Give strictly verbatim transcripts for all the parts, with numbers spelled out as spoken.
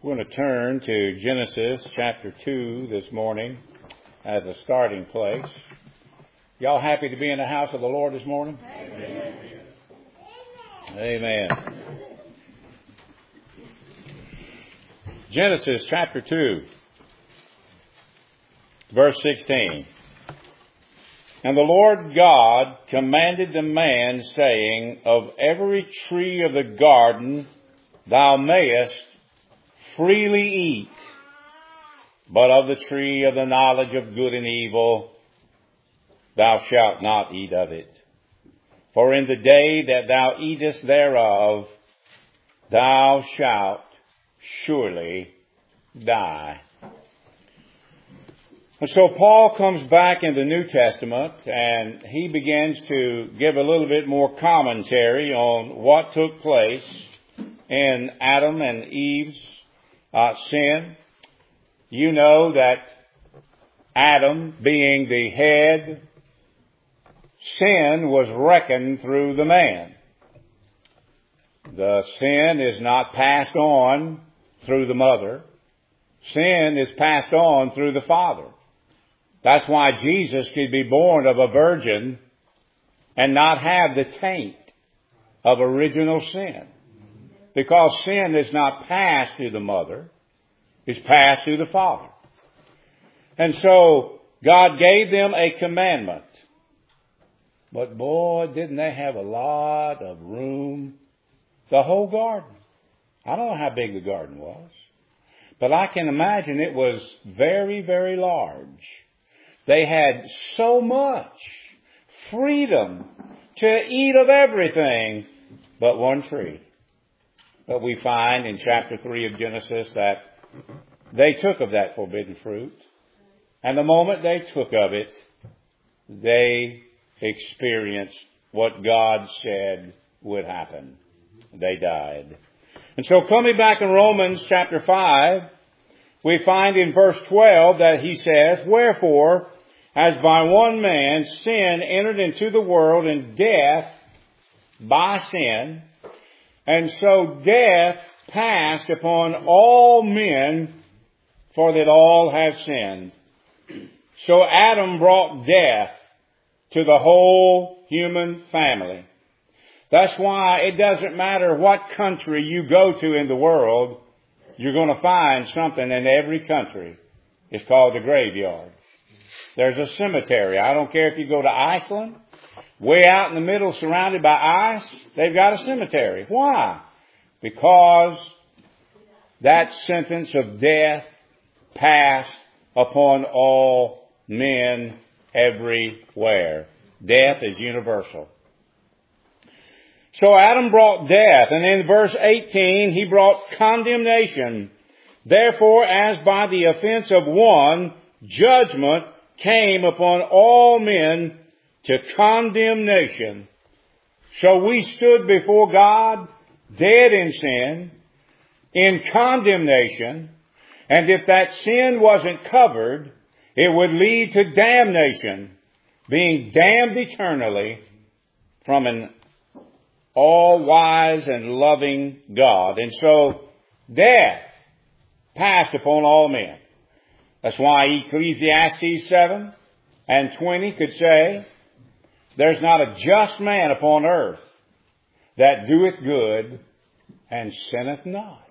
We're going to turn to Genesis chapter two this morning as a starting place. Y'all happy to be in the house of the Lord this morning? Amen. Amen. Genesis chapter two, verse sixteen. And the Lord God commanded the man, saying, Of every tree of the garden thou mayest freely eat, but of the tree of the knowledge of good and evil thou shalt not eat of it. For in the day that thou eatest thereof, thou shalt surely die. And so Paul comes back in the New Testament and he begins to give a little bit more commentary on what took place in Adam and Eve's uh, sin. You know that Adam, being the head, sin was reckoned through the man. The sin is not passed on through the mother. Sin is passed on through the father. That's why Jesus could be born of a virgin and not have the taint of original sin. Because sin is not passed through the mother, it's passed through the father. And so God gave them a commandment. But boy, didn't they have a lot of room. The whole garden. I don't know how big the garden was. But I can imagine it was very, very large. They had so much freedom to eat of everything but one tree. But we find in chapter three of Genesis that they took of that forbidden fruit. And the moment they took of it, they experienced what God said would happen. They died. And so coming back in Romans chapter five, we find in verse twelve that he says, Wherefore, as by one man sin entered into the world, and death by sin, and so death passed upon all men, for that all have sinned. So Adam brought death to the whole human family. That's why it doesn't matter what country you go to in the world, you're going to find something in every country. It's called the graveyard. There's a cemetery. I don't care if you go to Iceland, way out in the middle surrounded by ice, they've got a cemetery. Why? Because that sentence of death passed upon all men everywhere. Death is universal. So Adam brought death, and in verse eighteen, he brought condemnation. Therefore, as by the offense of one, judgment came upon all men to condemnation. So we stood before God, dead in sin, in condemnation, and if that sin wasn't covered, it would lead to damnation, being damned eternally from an all-wise and loving God. And so death passed upon all men. That's why Ecclesiastes seven and twenty could say, There's not a just man upon earth that doeth good and sinneth not.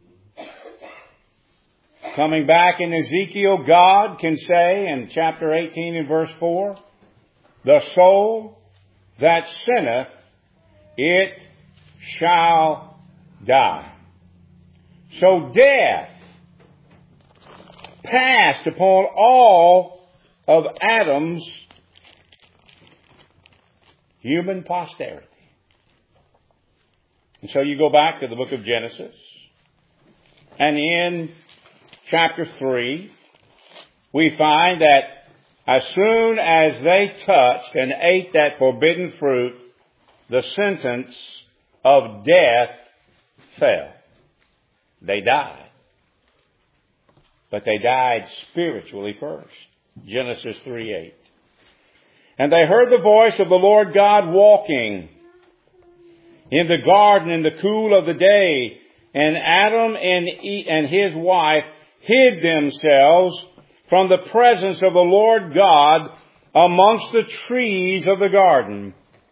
Coming back in Ezekiel, God can say in chapter eighteen and verse four, The soul that sinneth, it shall die. So death passed upon all of Adam's human posterity. And so you go back to the book of Genesis, and in chapter three, we find that as soon as they touched and ate that forbidden fruit, the sentence of death fell. They died. But they died spiritually first. Genesis three eight. And they heard the voice of the Lord God walking in the garden in the cool of the day, and Adam and, e- and his wife hid themselves from the presence of the Lord God amongst the trees of the garden.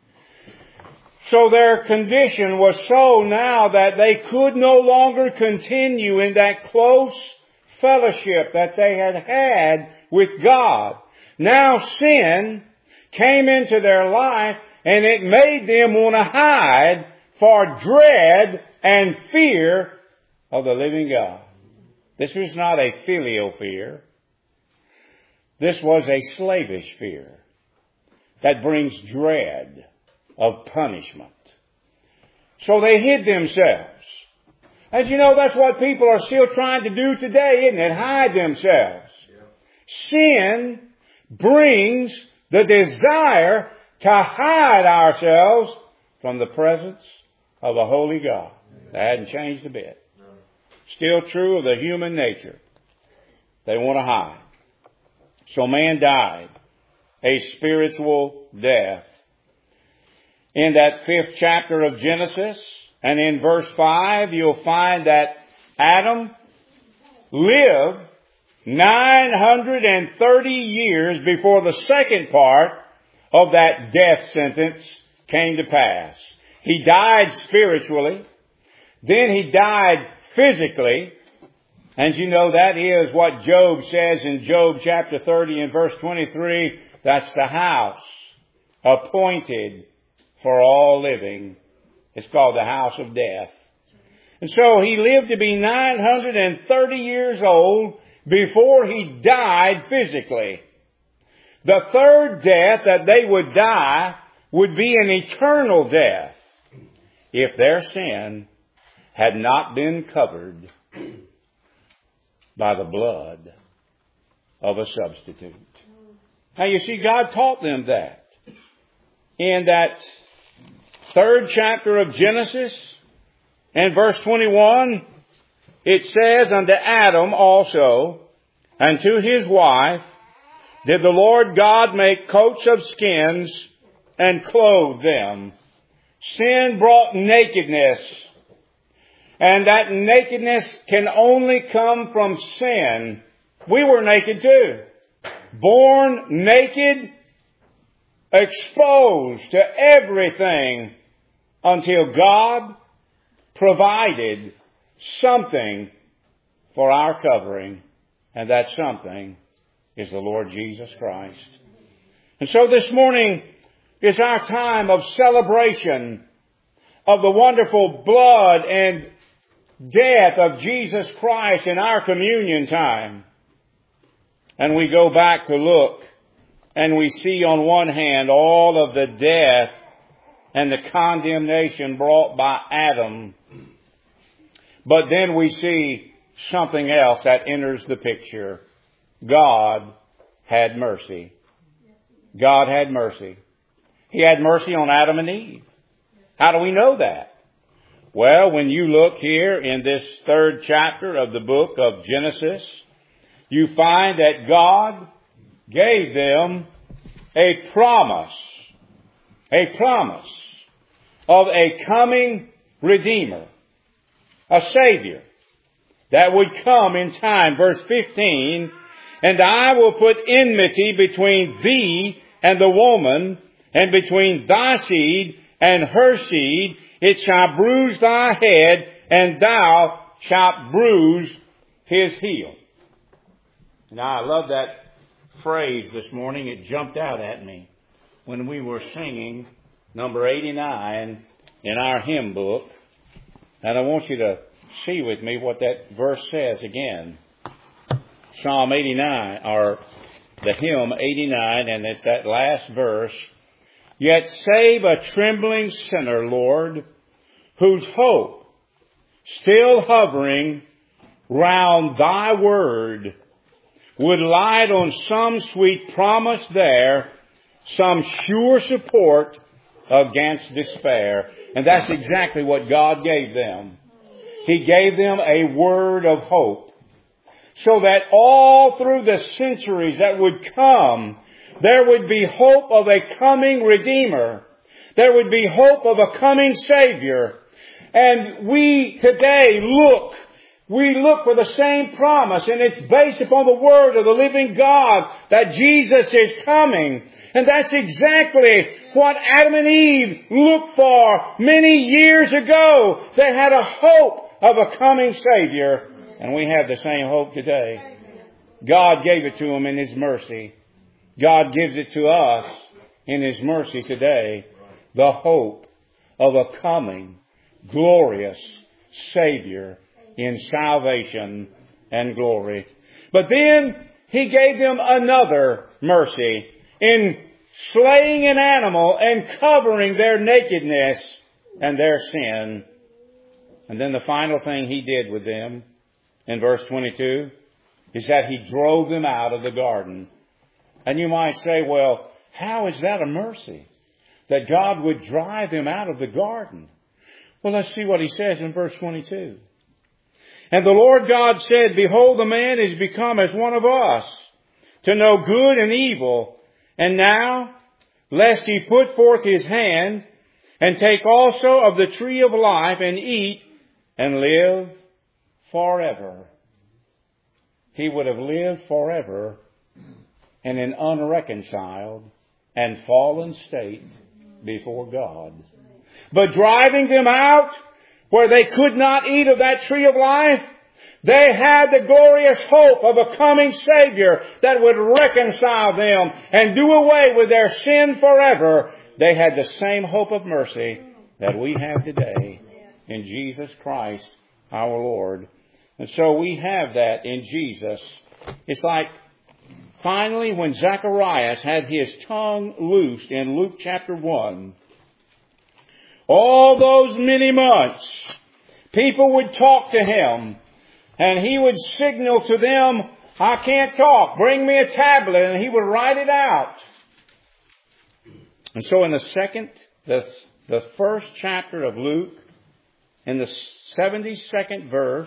So their condition was so now that they could no longer continue in that close fellowship that they had had with God. Now sin came into their life, and it made them want to hide for dread and fear of the living God. This was not a filial fear. This was a slavish fear that brings dread of punishment. So they hid themselves. As you know, that's what people are still trying to do today, isn't it? Hide themselves. Yeah. Sin brings the desire to hide ourselves from the presence of a holy God. That hadn't changed a bit. Still true of the human nature. They want to hide. So man died a spiritual death. In that fifth chapter of Genesis, and in verse five, you'll find that Adam lived nine hundred thirty years before the second part of that death sentence came to pass. He died spiritually. Then he died physically. And you know that is what Job says in Job chapter thirty and verse twenty-three. That's the house appointed for all living. It's called the house of death. And so he lived to be nine hundred thirty years old before he died physically. The third death that they would die would be an eternal death if their sin had not been covered by the blood of a substitute. Now you see, God taught them that. In that third chapter of Genesis, and verse twenty-one, it says, unto Adam also, and to his wife, did the Lord God make coats of skins and clothe them. Sin brought nakedness. And that nakedness can only come from sin. We were naked too. Born naked, exposed to everything until God provided something for our covering. And that something is the Lord Jesus Christ. And so this morning is our time of celebration of the wonderful blood and death of Jesus Christ in our communion time. And we go back to look, and we see on one hand all of the death and the condemnation brought by Adam. But then we see something else that enters the picture. God had mercy. God had mercy. He had mercy on Adam and Eve. How do we know that? Well, when you look here in this third chapter of the book of Genesis, you find that God gave them a promise, a promise of a coming Redeemer, a Savior that would come in time. Verse fifteen, and I will put enmity between thee and the woman, and between thy seed and her seed. It shall bruise thy head, and thou shalt bruise his heel. Now, I love that phrase this morning. It jumped out at me when we were singing number eighty-nine in our hymn book. And I want you to see with me what that verse says again. Psalm eighty-nine, or the hymn eighty-nine, and it's that last verse. Yet save a trembling sinner, Lord, whose hope, still hovering round thy word, would light on some sweet promise there, some sure support against despair. And that's exactly what God gave them. He gave them a word of hope. So that all through the centuries that would come, there would be hope of a coming Redeemer. There would be hope of a coming Savior. And we today look, we look for the same promise, and it's based upon the Word of the living God that Jesus is coming. And that's exactly what Adam and Eve looked for many years ago. They had a hope of a coming Savior, and we have the same hope today. God gave it to them in His mercy. God gives it to us in His mercy today. The hope of a coming, glorious Savior in salvation and glory. But then He gave them another mercy in slaying an animal and covering their nakedness and their sin. And then the final thing He did with them in verse twenty-two is that He drove them out of the garden. And you might say, well, how is that a mercy? That God would drive them out of the garden. Well, let's see what He says in verse twenty-two. And the Lord God said, Behold, the man is become as one of us, to know good and evil. And now, lest he put forth his hand, and take also of the tree of life, and eat, and live forever. He would have lived forever in an unreconciled and fallen state before God. But driving them out where they could not eat of that tree of life, they had the glorious hope of a coming Savior that would reconcile them and do away with their sin forever. They had the same hope of mercy that we have today in Jesus Christ our Lord. And so we have that in Jesus. It's like finally when Zacharias had his tongue loosed in Luke chapter one, all those many months, people would talk to him, and he would signal to them, I can't talk, bring me a tablet, and he would write it out. And so in the second, the, the first chapter of Luke, in the seventy-second verse,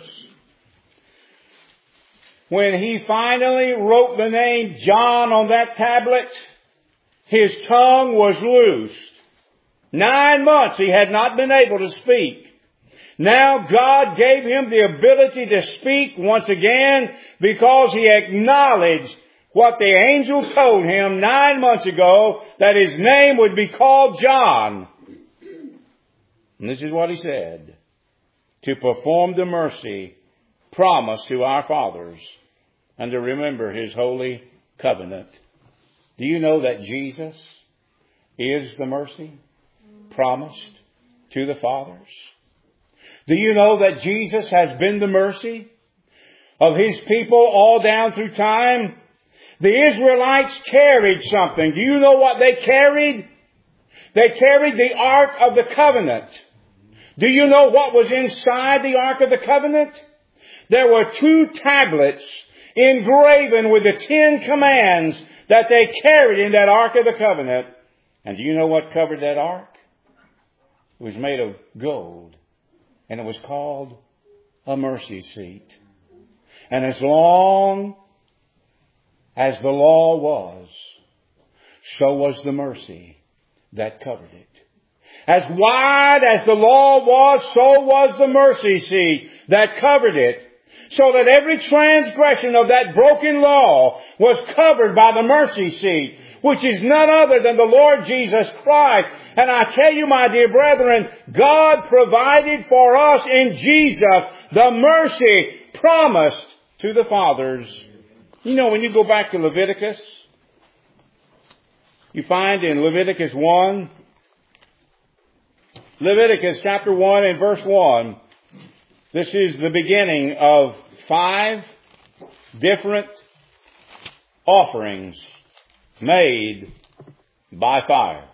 when he finally wrote the name John on that tablet, his tongue was loosed. Nine months he had not been able to speak. Now God gave him the ability to speak once again because he acknowledged what the angel told him nine months ago, that his name would be called John. And this is what he said: to perform the mercy promised to our fathers and to remember His holy covenant. Do you know that Jesus is the mercy promised to the fathers? Do you know that Jesus has been the mercy of His people all down through time? The Israelites carried something. Do you know what they carried? They carried the Ark of the Covenant. Do you know what was inside the Ark of the Covenant? There were two tablets engraven with the Ten Commands that they carried in that Ark of the Covenant. And do you know what covered that Ark? It was made of gold. And it was called a mercy seat. And as long as the law was, so was the mercy that covered it. As wide as the law was, so was the mercy seat that covered it. So that every transgression of that broken law was covered by the mercy seat, which is none other than the Lord Jesus Christ. And I tell you, my dear brethren, God provided for us in Jesus the mercy promised to the fathers. You know, when you go back to Leviticus, you find in Leviticus one, Leviticus chapter one and verse one, this is the beginning of five different offerings made by fire.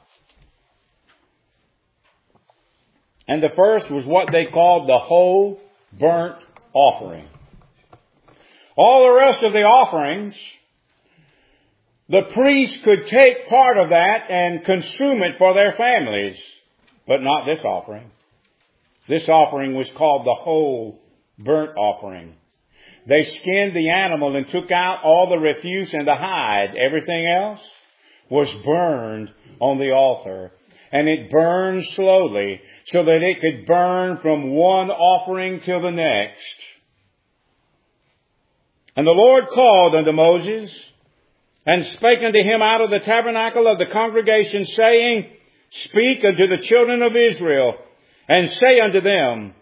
And the first was what they called the whole burnt offering. All the rest of the offerings, the priest could take part of that and consume it for their families, but not this offering. This offering was called the whole burnt offering. They skinned the animal and took out all the refuse and the hide. Everything else was burned on the altar. and it burned slowly, so that it could burn from one offering till the next. And the Lord called unto Moses, and spake unto him out of the tabernacle of the congregation, saying, Speak unto the children of Israel, and say unto them,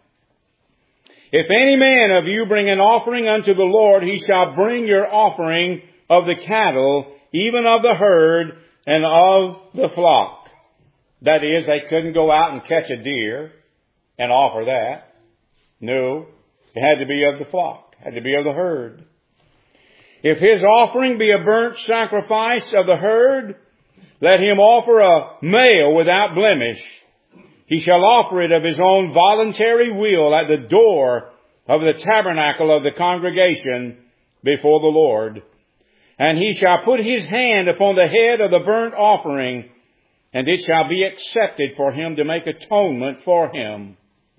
If any man of you bring an offering unto the Lord, he shall bring your offering of the cattle, even of the herd, and of the flock. That is, they couldn't go out and catch a deer and offer that. No, it had to be of the flock, it had to be of the herd. If his offering be a burnt sacrifice of the herd, let him offer a male without blemish. He shall offer it of his own voluntary will at the door of the tabernacle of the congregation before the Lord. And he shall put his hand upon the head of the burnt offering, and it shall be accepted for him to make atonement for him.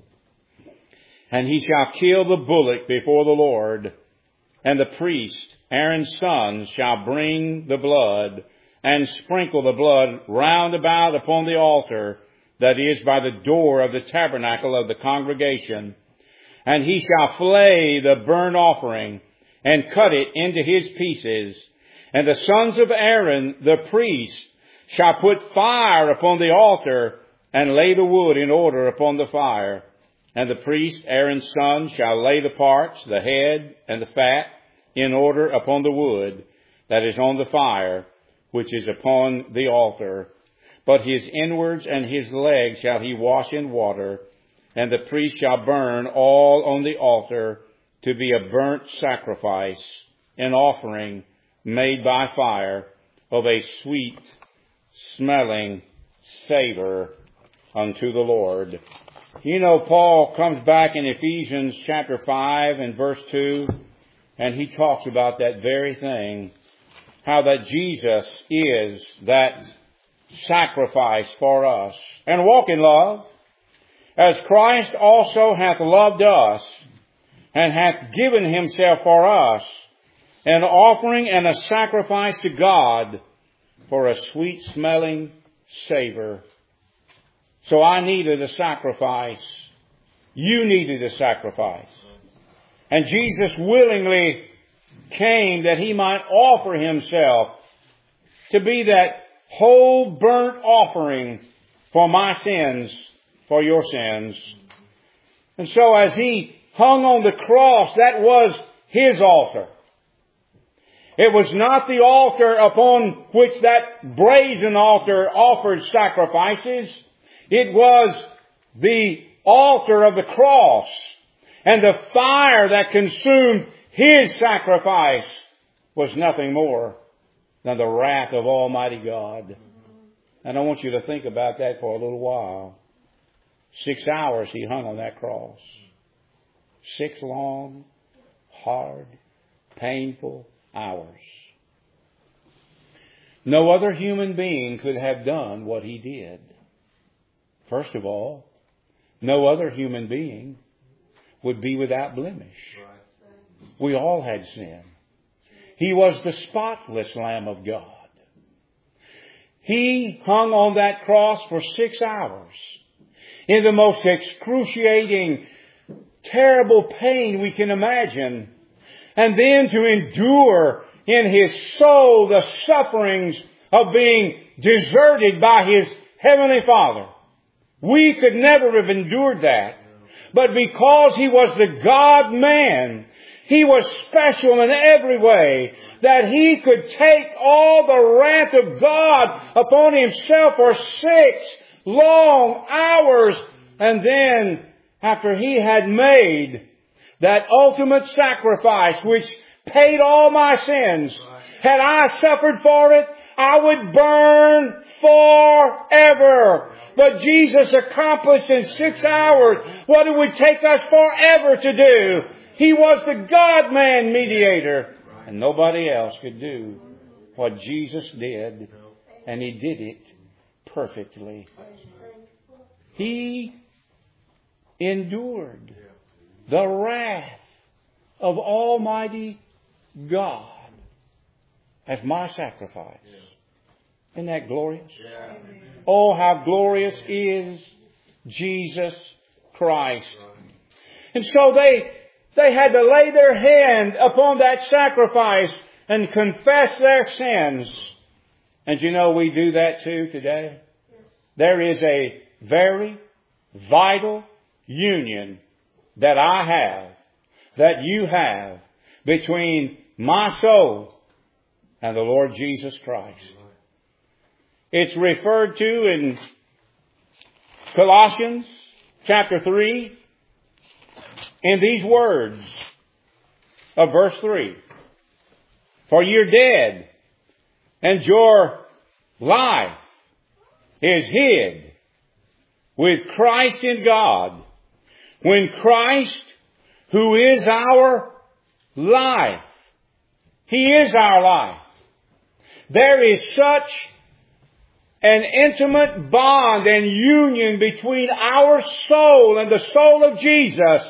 And he shall kill the bullock before the Lord, and the priest, Aaron's sons, shall bring the blood, and sprinkle the blood round about upon the altar, that is by the door of the tabernacle of the congregation. And he shall flay the burnt offering, and cut it into his pieces. And the sons of Aaron, the priest, shall put fire upon the altar, and lay the wood in order upon the fire. And the priest, Aaron's son, shall lay the parts, the head, and the fat, in order upon the wood that is on the fire, which is upon the altar. But his inwards and his legs shall he wash in water, and the priest shall burn all on the altar to be a burnt sacrifice, an offering made by fire of a sweet smelling savor unto the Lord. You know, Paul comes back in Ephesians chapter five and verse two, and he talks about that very thing, how that Jesus is that sacrifice for us. And walk in love, as Christ also hath loved us, and hath given himself for us, an offering and a sacrifice to God for a sweet-smelling savor. So I needed a sacrifice. You needed a sacrifice. And Jesus willingly came that he might offer himself to be that whole burnt offering for my sins, for your sins. And so as he hung on the cross, that was his altar. It was not the altar upon which that brazen altar offered sacrifices. It was the altar of the cross, and the fire that consumed his sacrifice was nothing more than the wrath of Almighty God. And I want you to think about that for a little while. Six hours he hung on that cross. Six long, hard, painful hours. No other human being could have done what he did. First of all, no other human being would be without blemish. We all had sin. He was the spotless Lamb of God. He hung on that cross for six hours in the most excruciating, terrible pain we can imagine. And then to endure in his soul the sufferings of being deserted by his heavenly Father. We could never have endured that. But because he was the God-man, he was special in every way, that he could take all the wrath of God upon himself for six long hours. And then, after he had made that ultimate sacrifice which paid all my sins, had I suffered for it, I would burn forever. But Jesus accomplished in six hours what it would take us forever to do. He was the God-man mediator. And nobody else could do what Jesus did. And he did it perfectly. He endured the wrath of Almighty God as my sacrifice. Isn't that glorious? Yeah. Oh, how glorious is Jesus Christ. And so they, they had to lay their hand upon that sacrifice and confess their sins. And you know, we do that too today. There is a very vital union that I have, that you have, between my soul and the Lord Jesus Christ. It's referred to in Colossians chapter three in these words of verse three. For you're dead, and your life is hid with Christ in God. When Christ, who is our life, He is our life. There is such an intimate bond and union between our soul and the soul of Jesus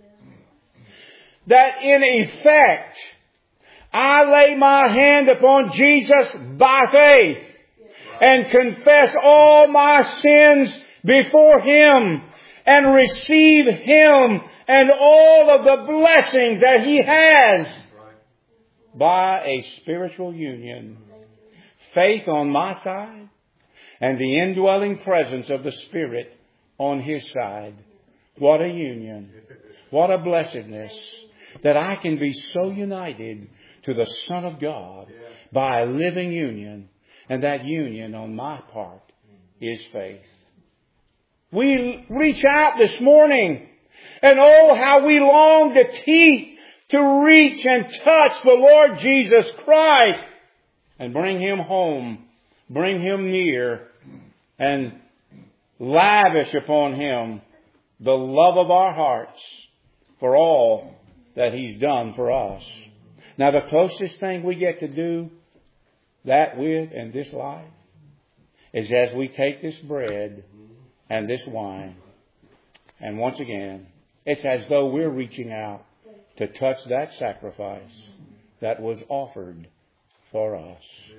that in effect, I lay my hand upon Jesus by faith and confess all my sins before Him and receive Him and all of the blessings that He has by a spiritual union. Faith on my side and the indwelling presence of the Spirit on His side. What a union. What a blessedness that I can be so united to the Son of God by a living union. And that union on my part is faith. We reach out this morning and oh, how we long to teach, to reach and touch the Lord Jesus Christ and bring Him home, bring Him near and lavish upon Him the love of our hearts for all that He's done for us. Now the closest thing we get to do that with in this life is as we take this bread and this wine. And once again, it's as though we're reaching out to touch that sacrifice that was offered for us.